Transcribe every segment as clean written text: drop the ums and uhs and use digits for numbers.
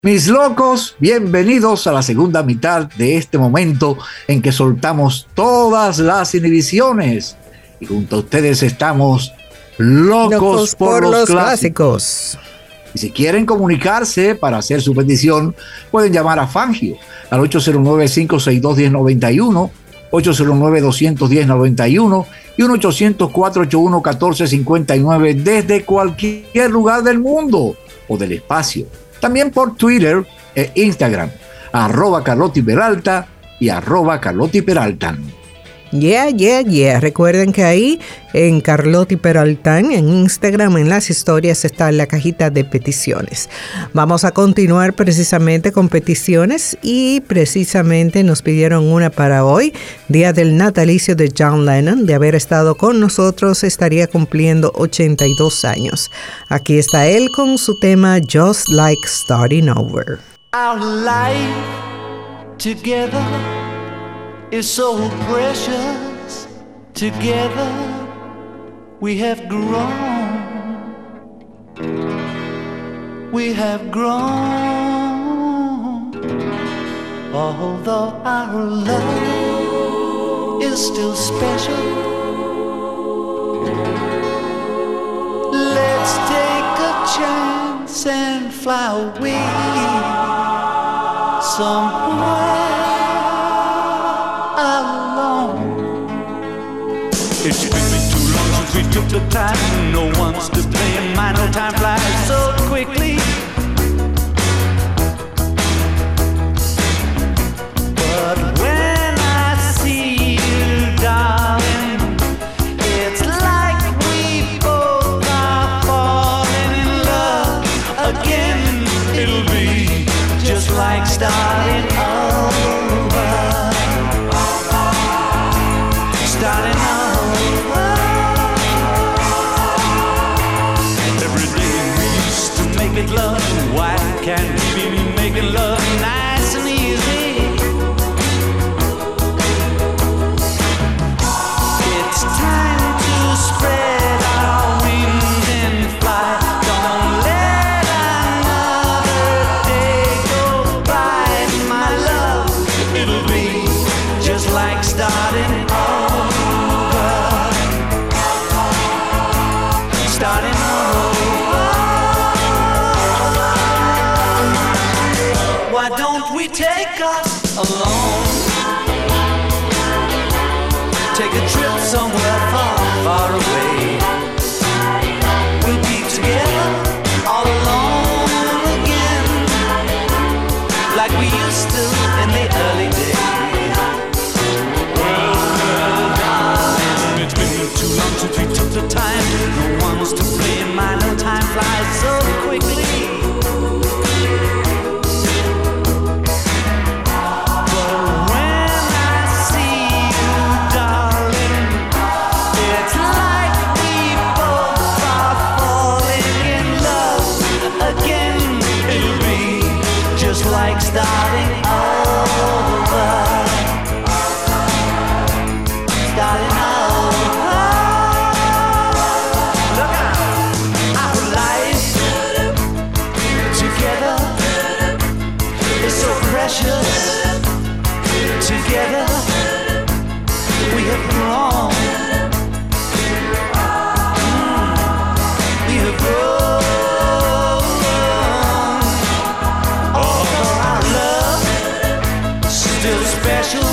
Mis locos, bienvenidos a la segunda mitad de este momento en que soltamos todas las inhibiciones y junto a ustedes estamos locos por los clásicos. Y si quieren comunicarse para hacer su petición, pueden llamar a Fangio al 809-562-1091, 809-210-91 y 1-800-481-1459 desde cualquier lugar del mundo o del espacio. También por Twitter e Instagram, @CarlottiPeralta y @CarlottiPeraltan. Yeah. Recuerden que ahí en Carlotti Peraltan, en Instagram, en las historias, está la cajita de peticiones. Vamos a continuar precisamente con peticiones y precisamente nos pidieron una para hoy, día del natalicio de John Lennon. De haber estado con nosotros, estaría cumpliendo 82 años. Aquí está él con su tema Just Like Starting Over. Our life together is so precious. Together we have grown. We have grown. Although our love is still special, let's take a chance and fly away somewhere alone. It's been too long since we took the time. No one's to blame. My no time flies so quickly. But when I see you, darling, it's like we both are falling in love again. It'll be just like starting over. Starting over. Every day we used to make it love. Why can't we be making love nice and easy? It's time to spread our wings and fly. Don't let another day go by, my love. It'll be just like starting over. Starting over. Why don't we take us alone? Take a trip somewhere far, far away. We'll be together all alone again, like we used to in the early days. Well, darling, it's been too long since we took the time. No one's to blame. My no time flies so quickly. But when I see you, darling, it's like we both are falling in love again. It'll be just like starting over. Starting over. Look out. Our life together is so precious. Together we have grown. We have grown. Although our love is still special,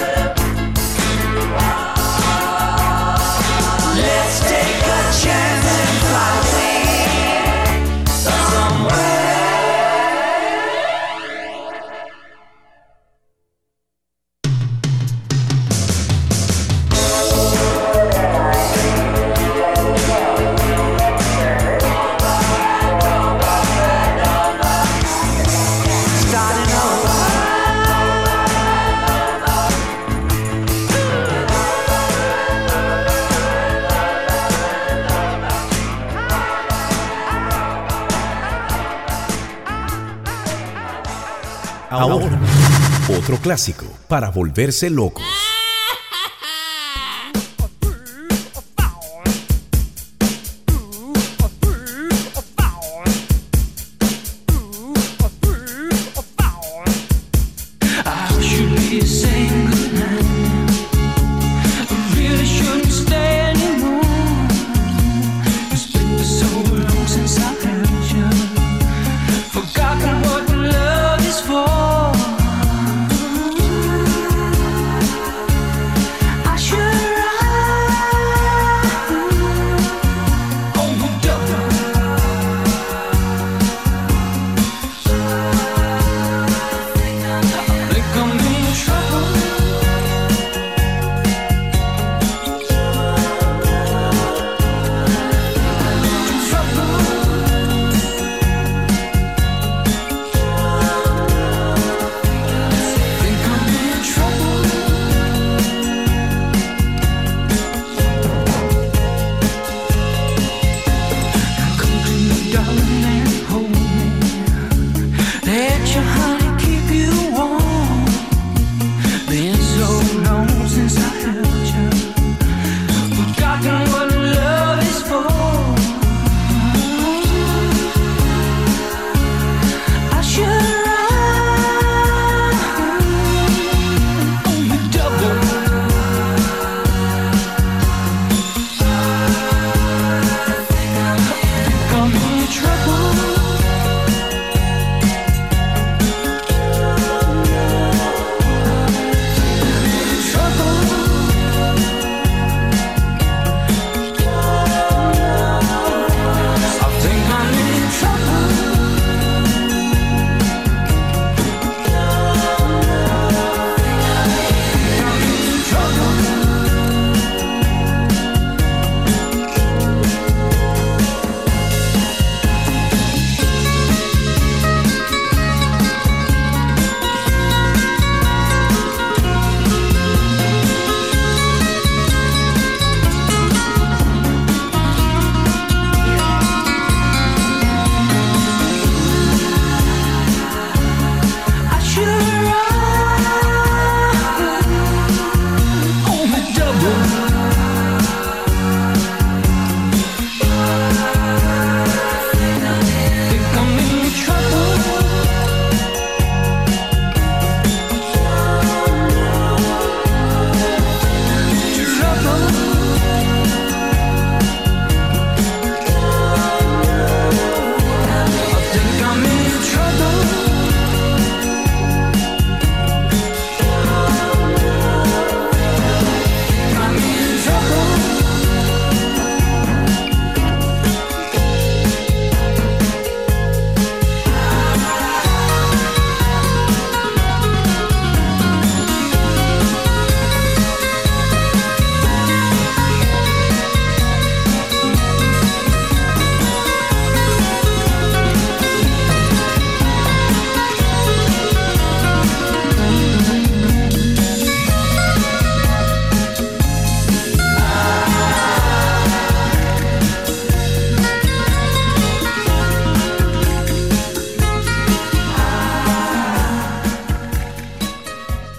let's take a chance and fly away somewhere. Starting over. Ahora, otro clásico para volverse locos.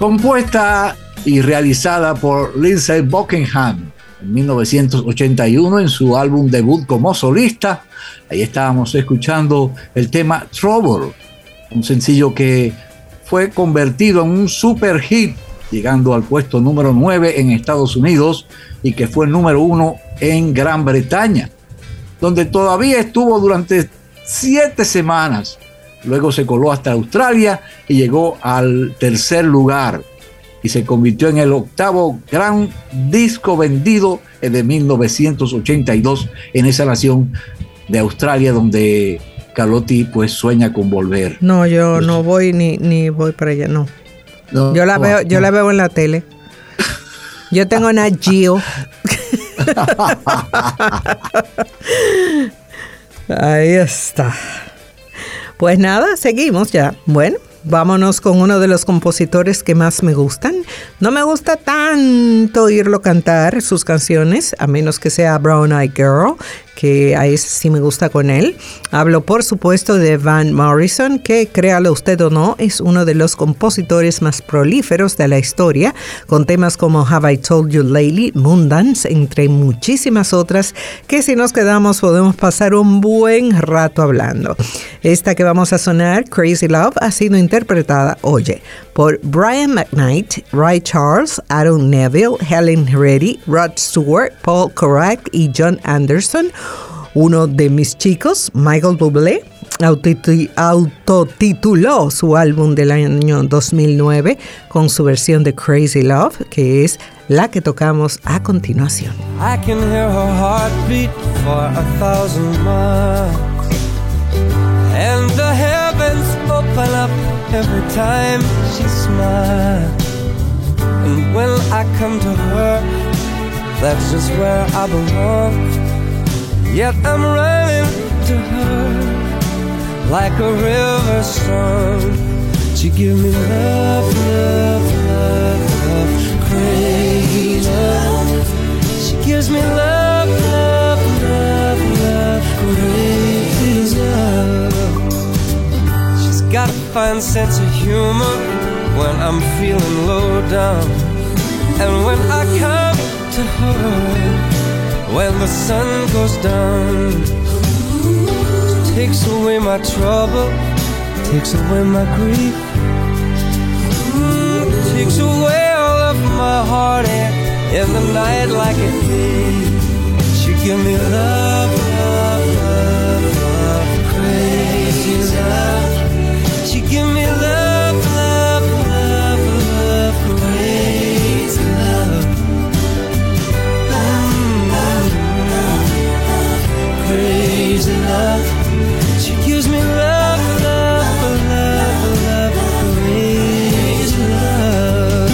compuesta y realizada por Lindsey Buckingham en 1981 en su álbum debut como solista. Ahí estábamos escuchando el tema Trouble, un sencillo que fue convertido en un super hit, llegando al puesto número 9 en Estados Unidos y que fue el número 1 en Gran Bretaña, donde todavía estuvo durante 7 semanas. Luego se coló hasta Australia y llegó al tercer lugar y se convirtió en el 8º gran disco vendido de 1982 en esa nación de Australia, donde Carlotti pues sueña con volver. No, yo no voy ni voy para allá, no. Yo la veo en la tele. Yo tengo Nat Geo. Ahí está. Pues nada, seguimos ya. Bueno, vámonos con uno de los compositores que más me gustan. No me gusta tanto oírlo cantar sus canciones, a menos que sea Brown Eyed Girl, que a ese sí me gusta con él. Hablo, por supuesto, de Van Morrison, que, créalo usted o no, es uno de los compositores más prolíferos de la historia, con temas como Have I Told You Lately, Moondance, entre muchísimas otras, que si nos quedamos podemos pasar un buen rato hablando. Esta que vamos a sonar, Crazy Love, ha sido interpretada, oye, por Brian McKnight, Ray Charles, Aaron Neville, Helen Reddy, Rod Stewart, Paul Correct y John Anderson. Uno de mis chicos, Michael Bublé, autotituló su álbum del año 2009 con su versión de Crazy Love, que es la que tocamos a continuación. I can hear her heartbeat for 1,000 miles, and the heavens open up every time she smiles. And when I come to her, that's just where I belong. Yet I'm running to her like a river song. She give me love, love, love, love, crazy love. She gives me love, love, love, love, crazy love. She's got a fine sense of humor when I'm feeling low down. And when I come to her, when the sun goes down, she takes away my trouble, takes away my grief, takes away all of my heartache in the night like a thief. She give me love, love, love, love, crazy love. She give me love, love, love, love, crazy love. Crazy love. She gives me love, love, love, love, crazy love.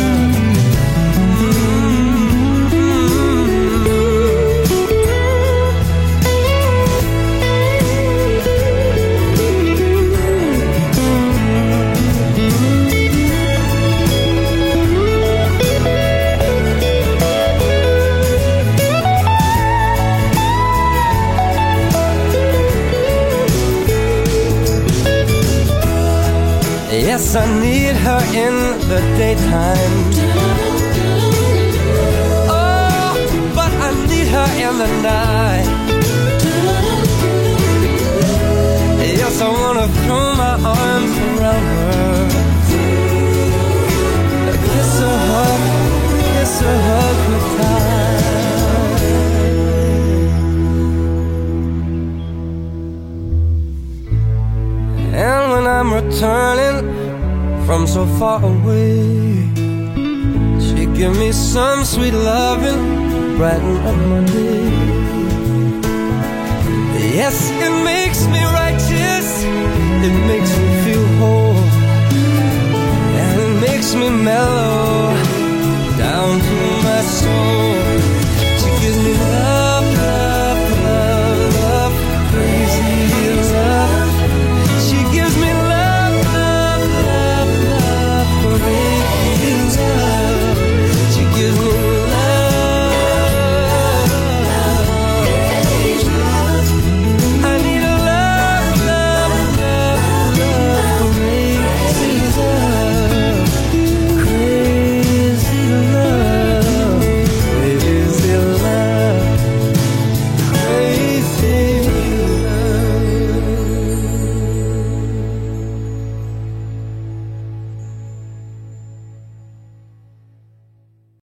Yes, I need her in the daytime. Oh, but I need her in the night. Yes, I wanna throw my arms around her, kiss her, hug her tight. And when I'm returning from so far away, she give me some sweet loving, brighten up my day. Yes, it makes me righteous, it makes me feel whole.